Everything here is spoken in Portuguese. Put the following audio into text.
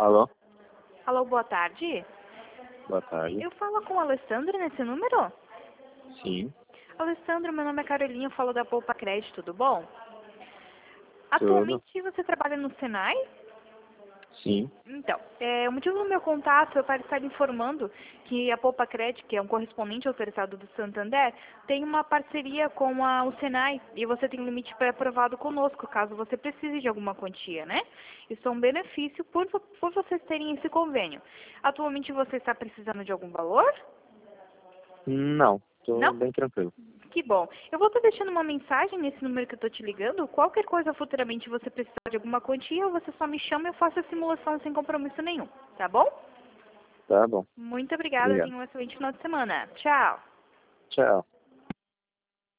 Alô? Alô, boa tarde. Boa tarde. Eu falo com o Alessandro nesse número? Sim, Alessandro, meu nome é Carolinha, eu falo da Poupa Crédito, tudo bom? tudo. Atualmente você trabalha no Senai? Sim. Então, o motivo do meu contato é para estar informando que a Poupa Crédito, que é um correspondente autorizado do Santander, tem uma parceria com o Senai e você tem um limite pré-aprovado conosco, caso você precise de alguma quantia, né? Isso é um benefício por vocês terem esse convênio. Atualmente você está precisando de algum valor? Não, tô Não? bem tranquilo. Que bom. Eu vou estar deixando uma mensagem nesse número que eu estou te ligando. Qualquer coisa futuramente você precisar de alguma quantia, você só me chama e eu faço a simulação sem compromisso nenhum. Tá bom? Tá bom. Muito obrigada. Obrigado. Tenha um excelente final de semana. Tchau. Tchau.